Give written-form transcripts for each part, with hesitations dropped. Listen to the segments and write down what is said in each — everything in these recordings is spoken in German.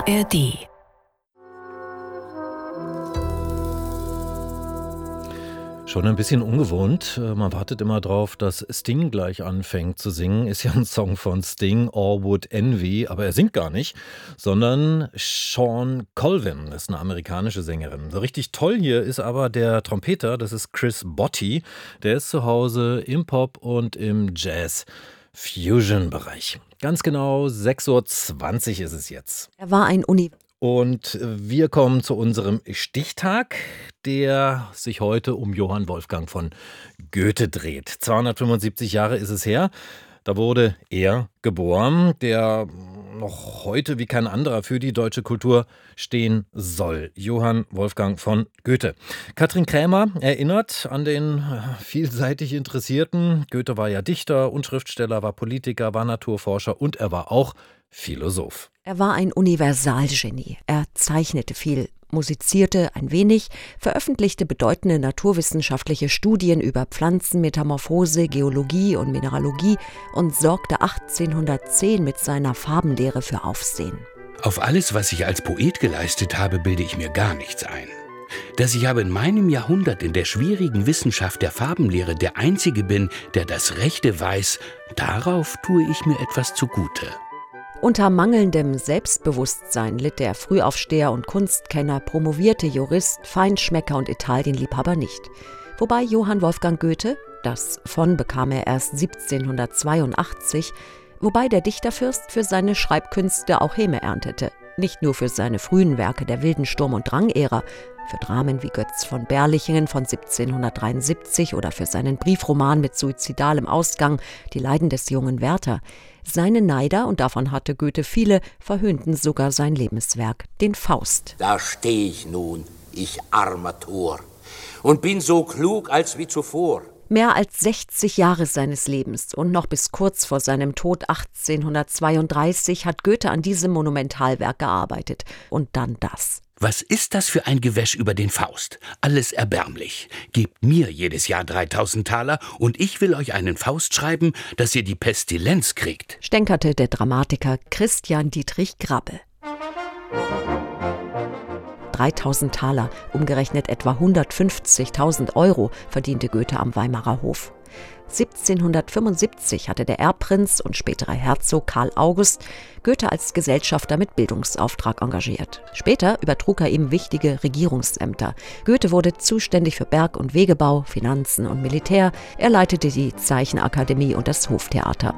ARD. Schon ein bisschen ungewohnt. Man wartet immer drauf, dass Sting gleich anfängt zu singen. Ist ja ein Song von Sting, All Would Envy, aber er singt gar nicht, sondern Shawn Colvin ist eine amerikanische Sängerin. So richtig toll hier ist aber der Trompeter, das ist Chris Botti. Der ist zu Hause im Pop und im Jazz-Fusion-Bereich. Ganz genau 6:20 Uhr ist es jetzt. Er war ein Und wir kommen zu unserem Stichtag, der sich heute um Johann Wolfgang von Goethe dreht. 275 Jahre ist es her. Da wurde er geboren, der noch heute wie kein anderer für die deutsche Kultur stehen soll. Johann Wolfgang von Goethe. Katrin Krämer erinnert an den vielseitig Interessierten. Goethe war ja Dichter und Schriftsteller, war Politiker, war Naturforscher und er war auch Philosoph. Er war ein Universalgenie. Er zeichnete viel, musizierte ein wenig, veröffentlichte bedeutende naturwissenschaftliche Studien über Pflanzenmetamorphose, Geologie und Mineralogie und sorgte 1810 mit seiner Farbenlehre für Aufsehen. Auf alles, was ich als Poet geleistet habe, bilde ich mir gar nichts ein. Dass ich aber in meinem Jahrhundert in der schwierigen Wissenschaft der Farbenlehre der Einzige bin, der das Rechte weiß, darauf tue ich mir etwas zugute. Unter mangelndem Selbstbewusstsein litt der Frühaufsteher und Kunstkenner, promovierte Jurist, Feinschmecker und Italienliebhaber nicht. Wobei Johann Wolfgang Goethe, das von bekam er erst 1782, wobei der Dichterfürst für seine Schreibkünste auch Häme erntete. Nicht nur für seine frühen Werke der wilden Sturm- und Drang-Ära, für Dramen wie Götz von Berlichingen von 1773 oder für seinen Briefroman mit suizidalem Ausgang Die Leiden des jungen Werther. Seine Neider, und davon hatte Goethe viele, verhöhnten sogar sein Lebenswerk, den Faust. Da steh ich nun, ich armer Tor, und bin so klug als wie zuvor. Mehr als 60 Jahre seines Lebens und noch bis kurz vor seinem Tod 1832 hat Goethe an diesem Monumentalwerk gearbeitet. Und dann das. Was ist das für ein Gewäsch über den Faust? Alles erbärmlich. Gebt mir jedes Jahr 3000 Taler und ich will euch einen Faust schreiben, dass ihr die Pestilenz kriegt, stänkerte der Dramatiker Christian Dietrich Grabbe. 3000 Taler, umgerechnet etwa 150.000 Euro, verdiente Goethe am Weimarer Hof. 1775 hatte der Erbprinz und spätere Herzog Karl August Goethe als Gesellschafter mit Bildungsauftrag engagiert. Später übertrug er ihm wichtige Regierungsämter. Goethe wurde zuständig für Berg- und Wegebau, Finanzen und Militär. Er leitete die Zeichenakademie und das Hoftheater.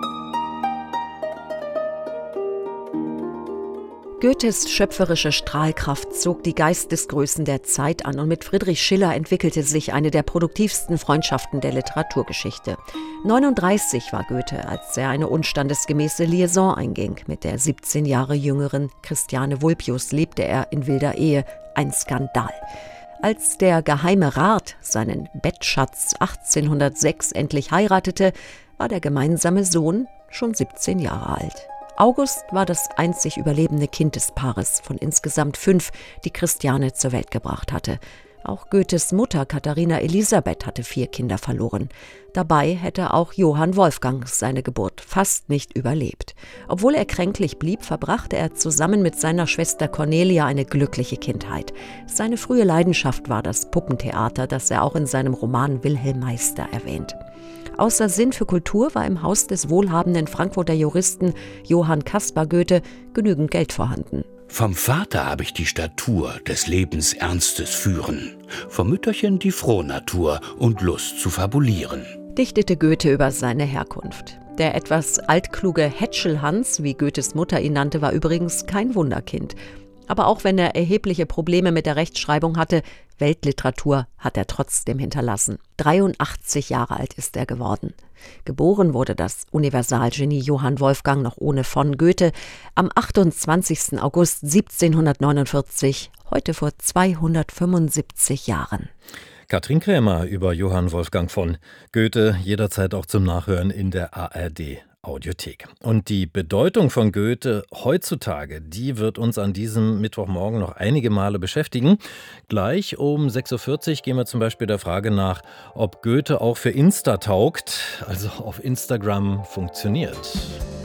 Goethes schöpferische Strahlkraft zog die Geistesgrößen der Zeit an und mit Friedrich Schiller entwickelte sich eine der produktivsten Freundschaften der Literaturgeschichte. 39 war Goethe, als er eine unstandesgemäße Liaison einging. Mit der 17 Jahre jüngeren Christiane Vulpius lebte er in wilder Ehe. Ein Skandal. Als der Geheime Rat seinen Bettschatz 1806 endlich heiratete, war der gemeinsame Sohn schon 17 Jahre alt. August war das einzig überlebende Kind des Paares von insgesamt 5, die Christiane zur Welt gebracht hatte. Auch Goethes Mutter Katharina Elisabeth hatte 4 Kinder verloren. Dabei hätte auch Johann Wolfgang seine Geburt fast nicht überlebt. Obwohl er kränklich blieb, verbrachte er zusammen mit seiner Schwester Cornelia eine glückliche Kindheit. Seine frühe Leidenschaft war das Puppentheater, das er auch in seinem Roman Wilhelm Meister erwähnt. Außer Sinn für Kultur war im Haus des wohlhabenden Frankfurter Juristen Johann Caspar Goethe genügend Geld vorhanden. Vom Vater habe ich die Statur des Lebens Ernstes führen, vom Mütterchen die Frohnatur und Lust zu fabulieren, dichtete Goethe über seine Herkunft. Der etwas altkluge Hätschelhans, wie Goethes Mutter ihn nannte, war übrigens kein Wunderkind. Aber auch wenn er erhebliche Probleme mit der Rechtschreibung hatte, Weltliteratur hat er trotzdem hinterlassen. 83 Jahre alt ist er geworden. Geboren wurde das Universalgenie Johann Wolfgang noch ohne von Goethe am 28. August 1749, heute vor 275 Jahren. Katrin Krämer über Johann Wolfgang von Goethe, jederzeit auch zum Nachhören in der ARD Audiothek. Und die Bedeutung von Goethe heutzutage, die wird uns an diesem Mittwochmorgen noch einige Male beschäftigen. Gleich um 6:40 Uhr gehen wir zum Beispiel der Frage nach, ob Goethe auch für Insta taugt, also auf Instagram funktioniert.